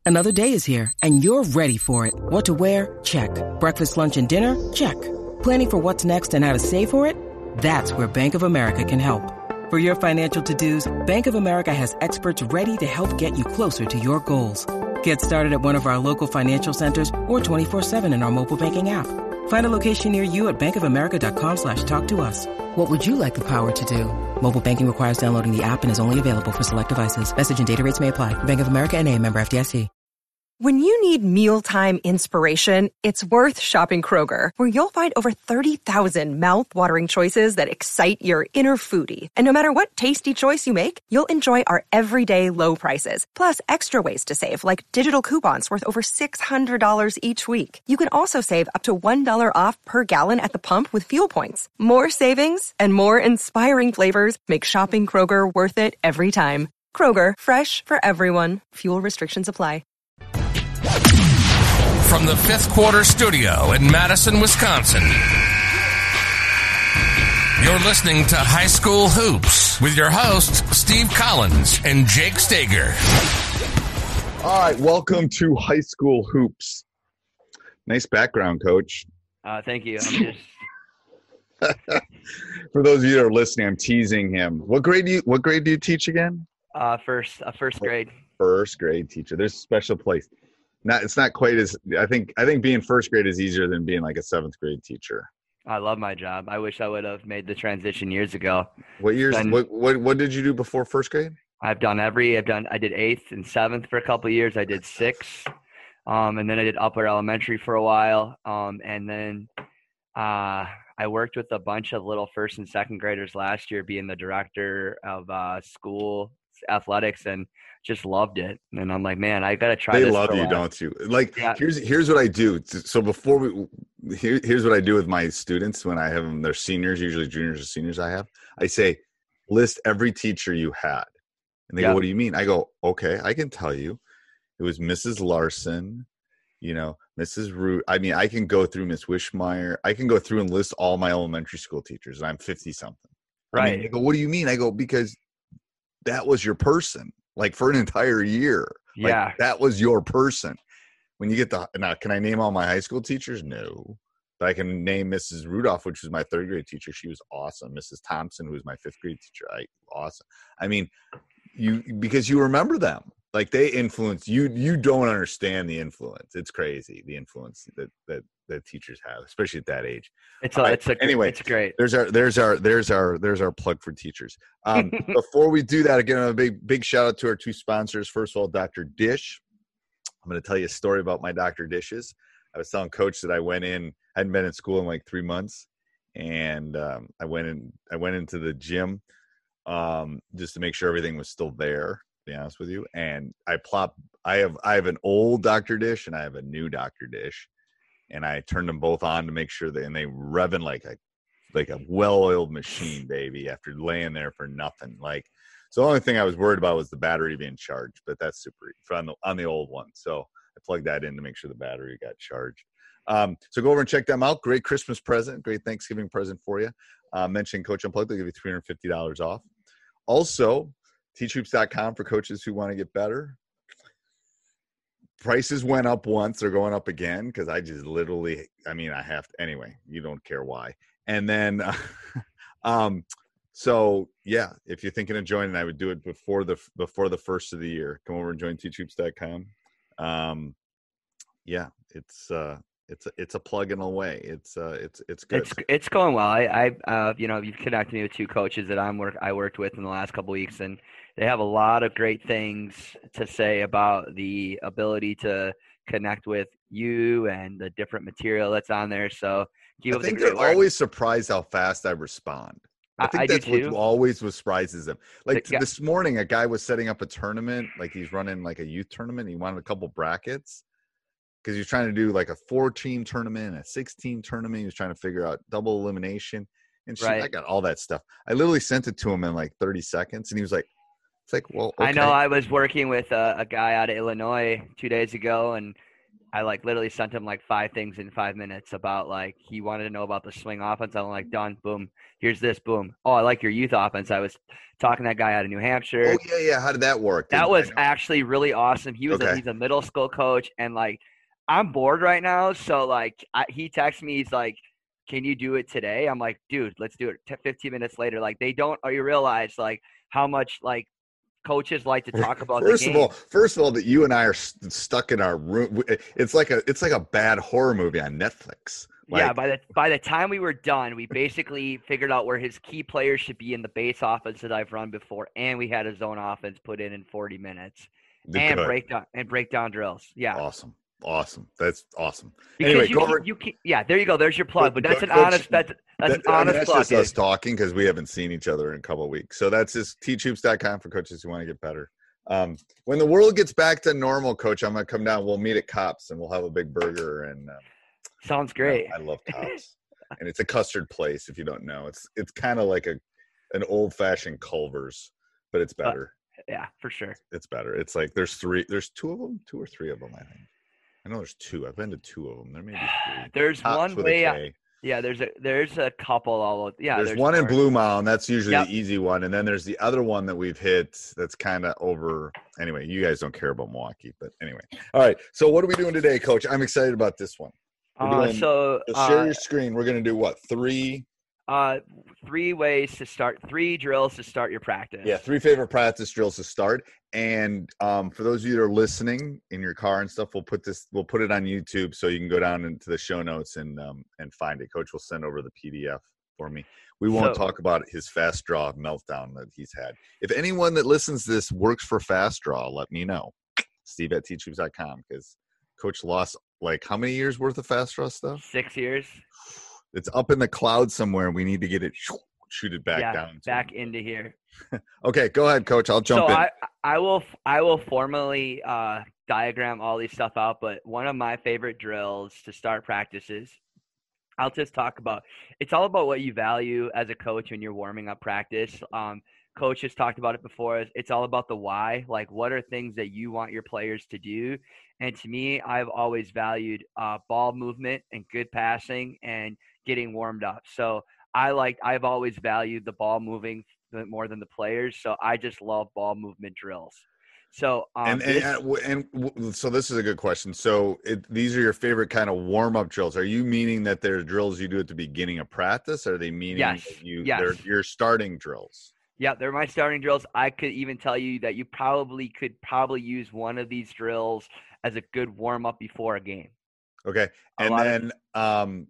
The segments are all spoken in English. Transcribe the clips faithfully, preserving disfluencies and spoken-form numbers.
Another day is here, and you're ready for it. What to wear? Check. Breakfast, lunch, and dinner? Check. Planning for what's next and how to save for it? That's where Bank of America can help. For your financial to-dos, Bank of America has experts ready to help get you closer to your goals. Get started at one of our local financial centers or twenty-four seven in our mobile banking app. Find a location near you at bankofamerica.com slash talk to us. What would you like the power to do? Mobile banking requires downloading the app and is only available for select devices. Message and data rates may apply. Bank of America N A, member F D I C. When you need mealtime inspiration, it's worth shopping Kroger, where you'll find over thirty thousand mouth-watering choices that excite your inner foodie. And no matter what tasty choice you make, you'll enjoy our everyday low prices, plus extra ways to save, like digital coupons worth over six hundred dollars each week. You can also save up to one dollar off per gallon at the pump with fuel points. More savings and more inspiring flavors make shopping Kroger worth it every time. Kroger, fresh for everyone. Fuel restrictions apply. From the Fifth Quarter Studio in Madison, Wisconsin, you're listening to High School Hoops with your hosts, Steve Collins and Jake Stager. All right, welcome to High School Hoops. Nice background, Coach. Uh, thank you. I'm just... For those of you that are listening, I'm teasing him. What grade do you What grade do you teach again? Uh, first, uh, first grade. First grade teacher. There's a special place. Not, it's not quite as I think. I think being first grade is easier than being like a seventh grade teacher. I love my job. I wish I would have made the transition years ago. What years? Then, what, what What did you do before first grade? I've done every. I've done. I did eighth and seventh for a couple of years. I did sixth, um, and then I did upper elementary for a while, um, and then uh, I worked with a bunch of little first and second graders last year, being the director of uh, school athletics, and just loved it. And I'm like, man, I gotta try. They this love you, don't you? Like, yeah. here's here's what I do. So before we, here, here's what I do with my students when I have them. They're seniors, usually juniors or seniors. I have. I say, list every teacher you had, and they yeah. go, "What do you mean?" I go, "Okay, I can tell you. It was Missus Larson, you know, Missus Root. I mean, I can go through Miss Wishmeyer. I can go through and list all my elementary school teachers, and I'm fifty something. Right? I mean, they go, "What do you mean?" I go, "Because that was your person." Like for an entire year. Like yeah. That was your person. When you get the, now, can I name all my high school teachers? No. But I can name Missus Rudolph, which was my third grade teacher. She was awesome. Missus Thompson, who was my fifth grade teacher. I, awesome. I mean, you, because you remember them. Like they influence you. You don't understand the influence. It's crazy. The influence that, that, that teachers have, especially at that age. It's a, uh, it's a, anyway, it's great. There's our, there's our, there's our, there's our plug for teachers. Um, before we do that, again, a big, big shout out to our two sponsors. First of all, Doctor Dish. I'm going to tell you a story about my Doctor Dishes. I was telling Coach that I went in, I hadn't been in school in like three months. And um, I went in, I went into the gym um, just to make sure everything was still there. To be honest with you, and I plop. I have I have an old Doctor Dish and I have a new Doctor Dish, and I turned them both on to make sure that, and they revving like a like a well-oiled machine, baby. After laying there for nothing, like so. The only thing I was worried about was the battery being charged, but that's super on the on the old one. So I plugged that in to make sure the battery got charged. Um, so go over and check them out. Great Christmas present, great Thanksgiving present for you. Uh, mention Coach Unplugged, they'll give you three hundred fifty dollars off. Also, teach hoops dot com for coaches who want to get better. Prices went up once. They're going up again because I just literally, I mean, I have to. Anyway, you don't care why. And then, uh, um, so, yeah, if you're thinking of joining, I would do it before the before the first of the year. Come over and join teach hoops dot com. Um, yeah, it's uh, it's a, it's a plug-in away. It's uh, it's it's good. It's it's going well. I, I uh, you know, you've connected me with two coaches that I'm work I worked with in the last couple of weeks, and they have a lot of great things to say about the ability to connect with you and the different material that's on there. So keep I up think the great they're work. always surprised how fast I respond. I think I, I that's do too. what always what surprises them. Like The- yeah. this morning, a guy was setting up a tournament, like he's running like a youth tournament. He wanted a couple brackets because he was trying to do like a four-team tournament, a six-team tournament. He was trying to figure out double elimination. And shit, Right. I got all that stuff. I literally sent it to him in like thirty seconds, and he was like, it's like, well, okay. I know I was working with a, a guy out of Illinois two days ago, and I like literally sent him like five things in five minutes about like he wanted to know about the swing offense. I'm like, done, boom. Here's this, boom. Oh, I like your youth offense. I was talking to that guy out of New Hampshire. Oh yeah, yeah. How did that work? That Did- was I know- actually really awesome. He was Okay. a, he's a middle school coach, and like I'm bored right now, so like I, he texts me. He's like, "Can you do it today?" I'm like, "Dude, let's do it." T- fifteen minutes later, like they don't. Or you realize like how much like coaches like to talk about First the of game. all, first of all, that you and I are st- stuck in our room. It's like a it's like a bad horror movie on Netflix. yeah, Like, by the by the time we were done, we basically figured out where his key players should be in the base offense that I've run before, and we had a zone offense put in in forty minutes and good. break down and break down drills. Yeah, Awesome, awesome. That's awesome. because Anyway, you, go can, over. you can, yeah, there you go. There's your plug, but that's an Coach- honest that's that's an That- I mean, honest that's plug. just us dude. talking because we haven't seen each other in a couple of weeks. So that's just teach hoops dot com for coaches who want to get better. Um, when the world gets back to normal, Coach, I'm gonna come down. We'll meet at Cops and we'll have a big burger. And uh, Sounds you know, great. I love Cops, and it's a custard place. If you don't know, it's it's kind of like a an old fashioned Culver's, but it's better. Yeah, for sure. It's better. It's like there's three. There's two of them, two or three of them. I think. I know there's two. I've been to two of them. There may be three. There's Cops one with a way. K. Yeah, there's a there's a couple all. Yeah, there's, one in more. Blue Mountain. That's usually Yep. the easy one, and then there's the other one that we've hit. That's kind of over. Anyway, you guys don't care about Milwaukee, but anyway. All right. So what are we doing today, Coach? I'm excited about this one. We're Uh, doing- so So share uh, your screen. We're gonna do what? Three. uh, three ways to start. Three drills to start your practice. Yeah, three favorite practice drills to start. And um, for those of you that are listening in your car and stuff, we'll put this. We'll put it on YouTube so you can go down into the show notes and um, and find it. Coach will send over the P D F for me. We won't So- talk about his fast draw meltdown that he's had. If anyone that listens to this works for fast draw, let me know. Steve at teach hoops dot com, because Coach lost like how many years worth of fast draw stuff? Six years. It's up in the cloud somewhere. We need to get it shoot it back yeah, down. to back him. into here. Okay, go ahead, Coach. I'll jump so in. I I will I will formally uh, diagram all these stuff out, but one of my favorite drills to start practices, I'll just talk about. It's all about what you value as a coach when you're warming up practice. Um, Coach has talked about it before. It's all about the why. Like, what are things that you want your players to do? And to me, I've always valued uh, ball movement and good passing and getting warmed up. So I like. I've always valued the ball moving more than the players. So I just love ball movement drills. So um, and and, this- and w- and w- so this is a good question. So it, these are your favorite kind of warm up drills. Are you meaning that they're drills you do at the beginning of practice? Or are they meaning Yes, that you yes. they're your starting drills? Yeah, they're my starting drills. I could even tell you that you probably could probably use one of these drills as a good warm up before a game. Okay, A and lot of- then um,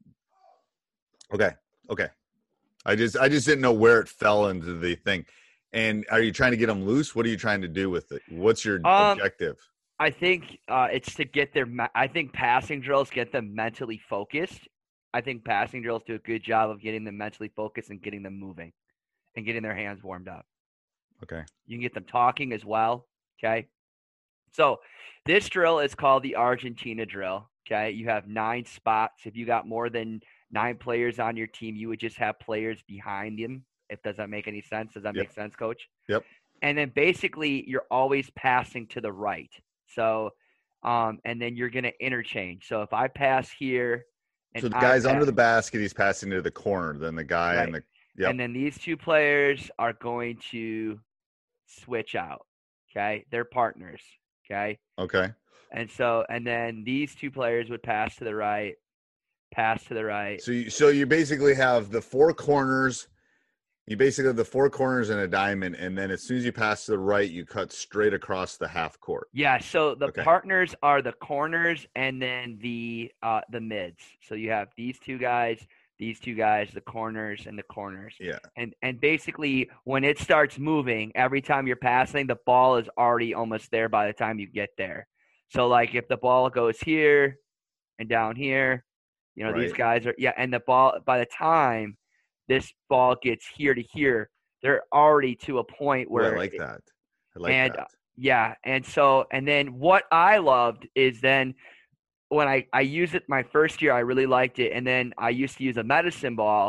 okay, okay. I just I just didn't know where it fell into the thing. And are you trying to get them loose? What are you trying to do with it? What's your Um, objective? I think uh, it's to get their. me- I think passing drills get them mentally focused. I think passing drills do a good job of getting them mentally focused and getting them moving, and getting their hands warmed up. Okay. You can get them talking as well. Okay. So this drill is called the Argentina drill. Okay. You have nine spots. If you got more than nine players on your team, you would just have players behind them. If does that make any sense? Does that Yep. make sense, Coach? Yep. And then basically you're always passing to the right. So, um, and then you're going to interchange. So if I pass here, and So the I guy's under pass- the basket, he's passing to the corner. Then the guy and the Yep. and then these two players are going to switch out. Okay. They're partners. Okay. okay. And so, and then these two players would pass to the right, pass to the right. So you, so you basically have the four corners. You basically have the four corners in a diamond, and then as soon as you pass to the right, you cut straight across the half court. Yeah. So the Okay. partners are the corners and then the, uh, the mids. So you have these two guys, these two guys, the corners and the corners. Yeah. And, and basically when it starts moving, every time you're passing, the ball is already almost there by the time you get there. So like if the ball goes here and down here, you know, these Right. guys are, yeah. And the ball, by the time this ball gets here to here, they're already to a point Ooh, where I like that. I like and, that. yeah. And so, and then what I loved is then when I, I used it my first year, I really liked it. And then I used to use a medicine ball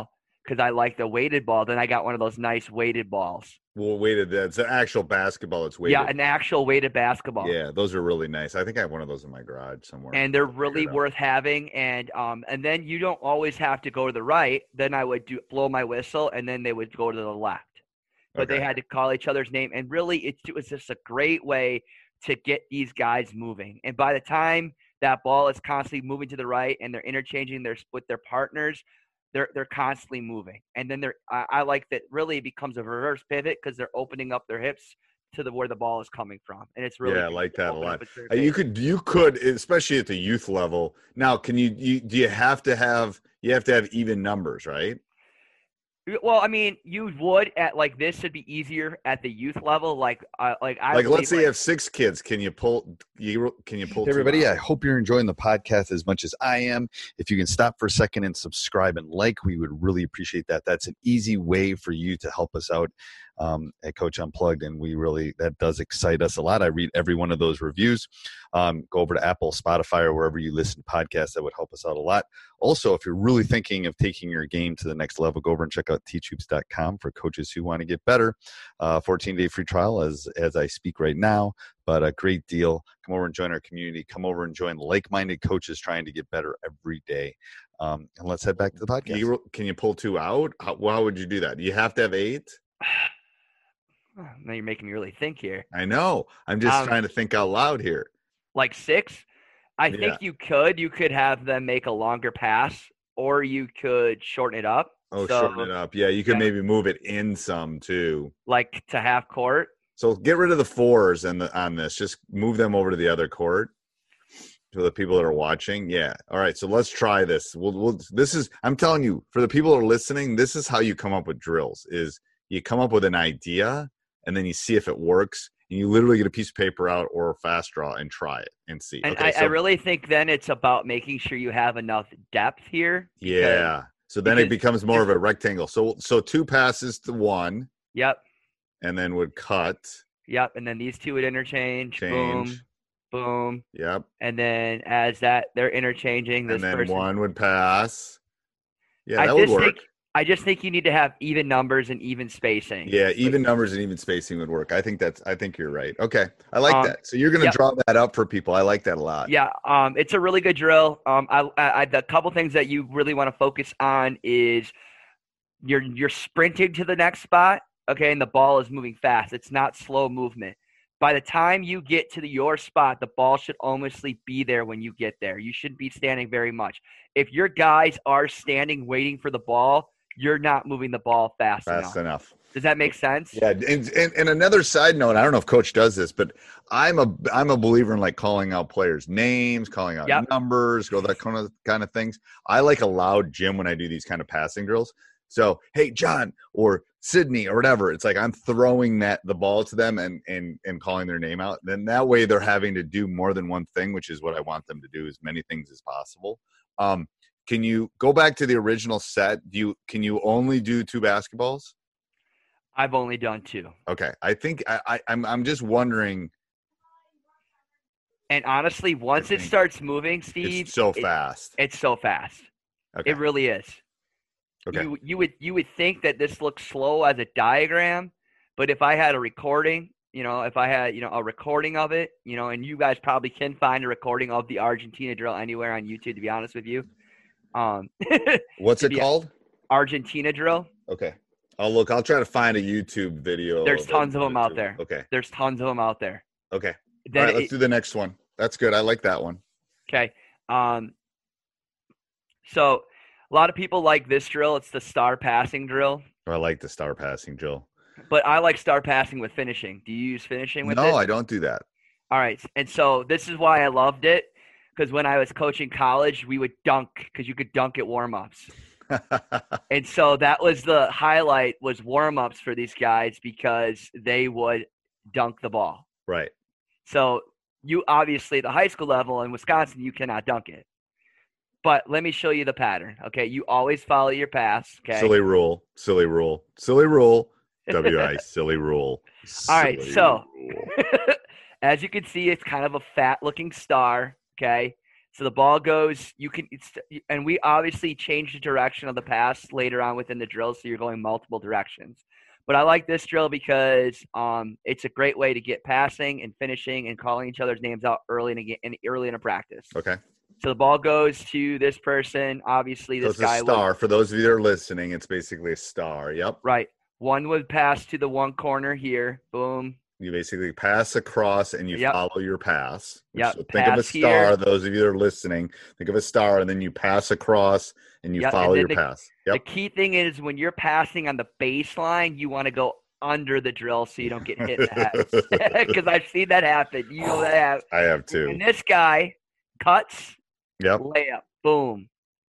because I like the weighted ball. Then I got one of those nice weighted balls. Well, weighted. That's an actual basketball. It's weighted. Yeah, an actual weighted basketball. Yeah, those are really nice. I think I have one of those in my garage somewhere. And they're really worth having. And um, and then you don't always have to go to the right. Then I would do blow my whistle, and then they would go to the left. But Okay. they had to call each other's name. And really, it, it was just a great way to get these guys moving. And by the time that ball is constantly moving to the right and they're interchanging their with their partners, they're they're constantly moving. And then they're I, I like that really it becomes a reverse pivot because they're opening up their hips to the where the ball is coming from. And it's really yeah, I like that a open lot. up its rear Uh, You base. could you could especially at the youth level. Now, can you, you do you have to have you have to have even numbers, right? Well, I mean, you would at like this would be easier at the youth level. Like, uh, like I Like, believe, let's say like, you have six kids. Can you pull? You can you pull? Hey two everybody, out? I hope you're enjoying the podcast as much as I am. If you can stop for a second and subscribe and like, we would really appreciate that. That's an easy way for you to help us out um, at Coach Unplugged, and we really, that does excite us a lot. I read every one of those reviews. Um, go over to Apple, Spotify, or wherever you listen to podcasts. That would help us out a lot. Also, if you're really thinking of taking your game to the next level, go over and check out teach hoops dot com for coaches who want to get better. Uh, fourteen-day free trial as as I speak right now, but a great deal. Come over and join our community. Come over and join like-minded coaches trying to get better every day. Um, and let's head back to the podcast. Can you, can you pull two out? How, well, how would you do that? You have to have eight. now you're making me really think here. I know. I'm just Um, trying to think out loud here. Like six, I Yeah. think you could. You could have them make a longer pass, or you could shorten it up. Oh, so, shorten it up. Yeah, you could yeah. maybe move it in some too. Like to half court. So get rid of the fours and the, on this. Just move them over to the other court for the people that are watching. Yeah. All right. So let's try this. We'll, we'll. This is. I'm telling you, for the people that are listening, this is how you come up with drills. Is you come up with an idea and then you see if it works. And you literally get a piece of paper out or a fast draw and try it and see. And okay, I, so, I really think then it's about making sure you have enough depth here. because- yeah. So then it because- becomes more of a rectangle. So so two passes to one, Yep. and then would cut. Yep. And then these two would interchange. Boom. Change. Boom. Yep. And then as that they're interchanging, this And then person. one would pass. Yeah, I that would just work. think I just think you need to have even numbers and even spacing. Yeah, even numbers and even spacing would work. I think that's. I think you're right. Okay, I like Um, that. So you're going to yep. draw that up for people. I like that a lot. Yeah, um, it's a really good drill. Um, I, I, I the couple things that you really want to focus on is you're you're sprinting to the next spot, okay, and the ball is moving fast. It's not slow movement. By the time you get to the, your spot, the ball should almost be there when you get there. You shouldn't be standing very much. If your guys are standing waiting for the ball, you're not moving the ball fast, Fast enough. enough. Does that make sense? Yeah, and, and and another side note, I don't know if Coach does this, but I'm a I'm a believer in like calling out players' names, calling out Yep. numbers, go that kind of kind of things. I like a loud gym when I do these kind of passing drills. So, hey, John or Sydney or whatever, it's like I'm throwing that the ball to them and and and calling their name out. Then that way they're having to do more than one thing, which is what I want them to do, as many things as possible. Um, can you go back to the original set? Do you can you only do two basketballs? I've only done two. Okay, I think I, I I'm I'm just wondering. And honestly, once it think starts moving, Steve, It's so it- fast. it's so fast. Okay. It really is. Okay. You you would you would think that this looks slow as a diagram, but if I had a recording, you know, if I had, you know, a recording of it, you know, and you guys probably can find a recording of the Argentina drill anywhere on YouTube, to be honest with you. Um What's it yeah. called? Argentina drill. Okay. I'll look. I'll try to find a YouTube video. There's tons of them out YouTube. there. Okay. There's tons of them out there. Okay. All Then right. Let's it- do the next one. That's good. I like that one. Okay. Um, so a lot of people like this drill. It's the star passing drill, I like the star passing, Jill. but I like star passing with finishing. Do you use finishing with No, it? I don't do that. All right. And so this is why I loved it, because when I was coaching college, we would dunk because you could dunk at warm-ups. And so that was the highlight was warm-ups for these guys because they would dunk the ball. Right. So you obviously, at the high school level in Wisconsin, you cannot dunk it. But let me show you the pattern, okay? You always follow your pass, okay? Silly rule. Silly rule. Silly rule. W I. Silly rule. All right, Silly so rule. as you can see, it's kind of a fat-looking star, okay? So the ball goes, you can, it's, and we obviously change the direction of the pass later on within the drill, so you're going multiple directions. But I like this drill because um, it's a great way to get passing and finishing and calling each other's names out early in a, in, early in a practice. Okay. So the ball goes to this person. Obviously, this so it's guy a star. would, For those of you that are listening, it's basically a star. Yep. right. One would pass to the one corner here. Boom. You basically pass across and you Yep. follow your pass. Yep. So think of a Pass star. here. Those of you that are listening, think of a star, and then you pass across and you Yep, follow and your then the- pass. Yep. The key thing is when you're passing on the baseline, you want to go under the drill so you don't get hit in the head. Because I've seen that happen. You know that happen. I have too. And this guy cuts, Yep. layup, boom.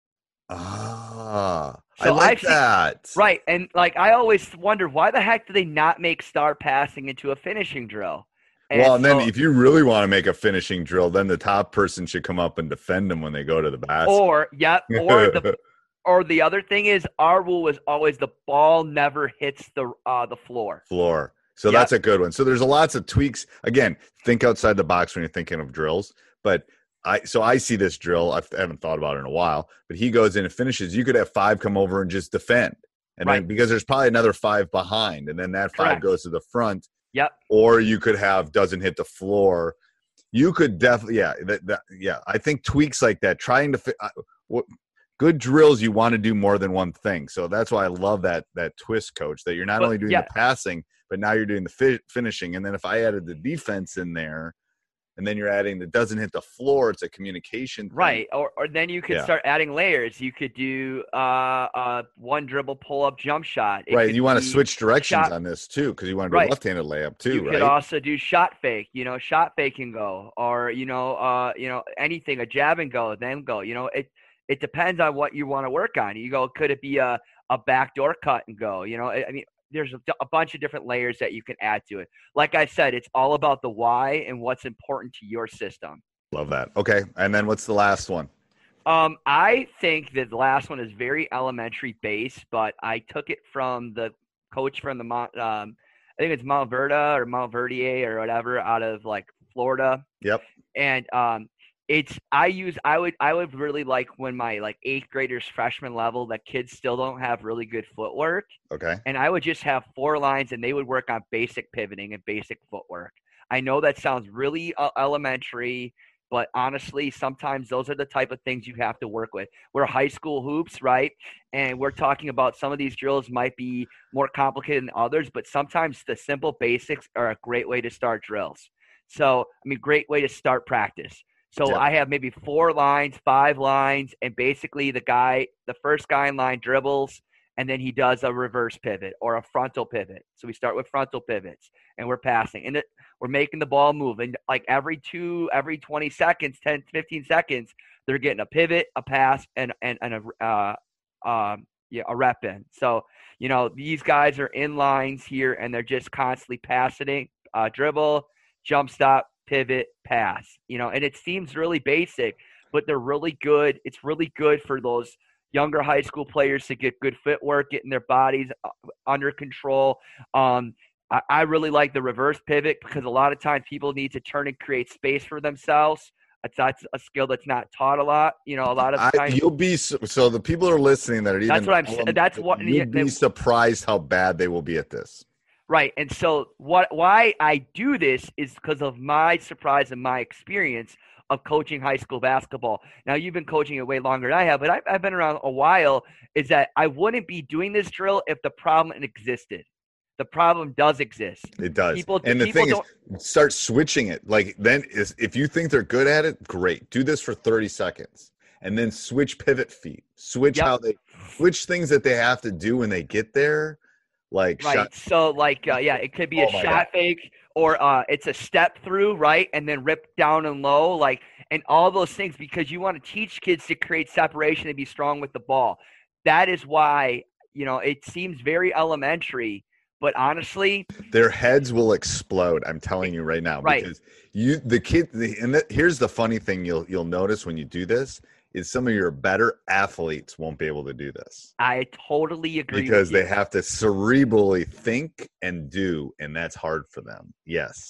Ah, I So like I've seen- that. Right. And like I always wonder, why the heck do they not make star passing into a finishing drill? Well, and then so- if you really want to make a finishing drill, then the top person should come up and defend them when they go to the basket. Or yeah, or the or the other thing is our rule was always the ball never hits the uh the floor. floor. So Yep. that's a good one. So there's a lots of tweaks. Again, think outside the box when you're thinking of drills. But I so I see this drill. I've, I haven't thought about it in a while. But he goes in and finishes. You could have five come over and just defend, and Right. then because there's probably another five behind, and then that five Correct. goes to the front. Yep. Or you could have doesn't hit the floor. You could definitely, yeah, that, that, yeah. I think tweaks like that, trying to fit. Uh, what, good drills, you want to do more than one thing. So that's why I love that that twist, coach. That you're not But, only doing yeah. the passing, but now you're doing the fi- finishing. And then if I added the defense in there, and then you're adding that doesn't hit the floor, it's a communication thing. Right. Or or then you could Yeah. start adding layers. You could do uh uh one dribble pull up jump shot. It Right. could You want to be switch directions shot- on this too, because you want to do Right. a left-handed layup too, You right? could also do shot fake, you know, shot fake and go, or you know, uh, you know, anything, a jab and go, then go. You know, it it depends on what you want to work on. You go, could it be a a backdoor cut and go? You know, I I mean, there's a, a bunch of different layers that you can add to it. Like I said, it's all about the why and what's important to your system. Love that. Okay, and then what's the last one? Um, I think that the last one is very elementary base, but I took it from the coach from the Mount, um, I think it's Mount Verda or Mount Verdier or whatever out of like Florida. Yep. And um, it's I use I would I would really like when my like eighth graders freshman level that kids still don't have really good footwork, Okay. and I would just have four lines and they would work on basic pivoting and basic footwork. I know that sounds really uh, elementary. But honestly, sometimes those are the type of things you have to work with. We're high school hoops, right? And we're talking about some of these drills might be more complicated than others, but sometimes the simple basics are a great way to start drills. So, I mean, great way to start practice. So Yeah. I have maybe four lines, five lines, and basically the guy, the first guy in line dribbles, and then he does a reverse pivot or a frontal pivot. So we start with frontal pivots, and we're passing. And it, we're making the ball move. And like every two, every twenty seconds, ten, fifteen seconds, they're getting a pivot, a pass, and, and, and a, uh, um, yeah, a rep in. So, you know, these guys are in lines here, and they're just constantly passing, uh, dribble, jump stop, pivot, pass. You know, and it seems really basic, but they're really good. It's really good for those younger high school players to get good footwork, getting their bodies under control. Um, I, I really like the reverse pivot because a lot of times people need to turn and create space for themselves. That's, that's a skill that's not taught a lot. You know, a lot of I, times. you'll be so, so the people are listening that are even. That's what I'm saying. That's what- you'd be they- surprised how bad they will be at this. Right. And so what why I do this is because of my surprise and my experience of coaching high school basketball. Now, you've been coaching it way longer than I have, but I've, I've been around a while, is that I wouldn't be doing this drill if the problem existed. The problem does exist. It does. People- and the people thing is, start switching it. Like then is if you think they're good at it, great. Do this for thirty seconds. And then switch pivot feet. Switch Yep. how they switch things that they have to do when they get there. Like Right. shot, So, like, uh, yeah, it could be Oh a my shot God. fake or uh, it's a step through, right? And then rip down and low, like, and all those things because you want to teach kids to create separation and be strong with the ball. That is why, you know, it seems very elementary, but honestly, their heads will explode. I'm telling you right now. Right. Because you the kid the, and the, here's the funny thing you'll you'll notice when you do this is some of your better athletes won't be able to do this. I totally agree Because with they you. have to cerebrally think and do, and that's hard for them. Yes.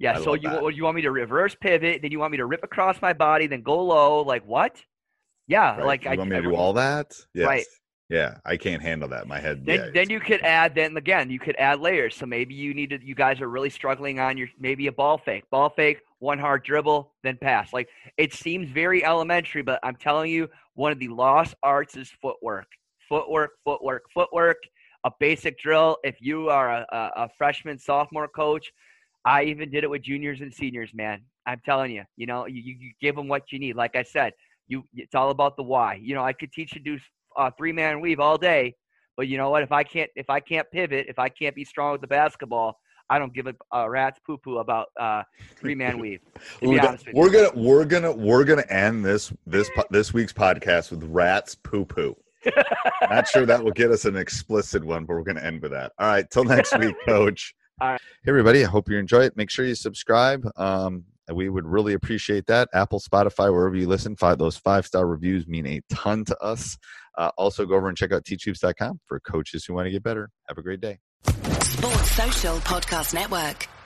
Yeah. I So love you that. you want me to reverse pivot? Then you want me to rip across my body, then go low? Like what? Yeah. Right. Like you I want me I, to do all that? Yes. Right. Yeah, I can't handle that. My head. Then, yeah, then you could add, then again, you could add layers. So maybe you need to, you guys are really struggling on your, maybe a ball fake, ball fake, one hard dribble, then pass. Like it seems very elementary, but I'm telling you, one of the lost arts is footwork, footwork, footwork, footwork, a basic drill. If you are a, a, a freshman, sophomore coach, I even did it with juniors and seniors, man. I'm telling you, you know, you, you give them what you need. Like I said, you, it's all about the why. You know, I could teach you to do uh, three-man weave all day, but you know what? If I can't, if I can't pivot, if I can't be strong with the basketball, I don't give a, a rat's poo-poo about uh, three-man weave. To Ooh, be that, honest with we're you. gonna we're gonna we're gonna end this this po- this week's podcast with rats poo-poo. Not sure that will get us an explicit one, but we're gonna end with that. All right, till next week, Coach. All right. Hey, everybody. I hope you enjoy it. Make sure you subscribe. Um, we would really appreciate that. Apple, Spotify, wherever you listen, five, those five-star reviews mean a ton to us. Uh, also, go over and check out teach hoops dot com for coaches who want to get better. Have a great day. Sports Social Podcast Network.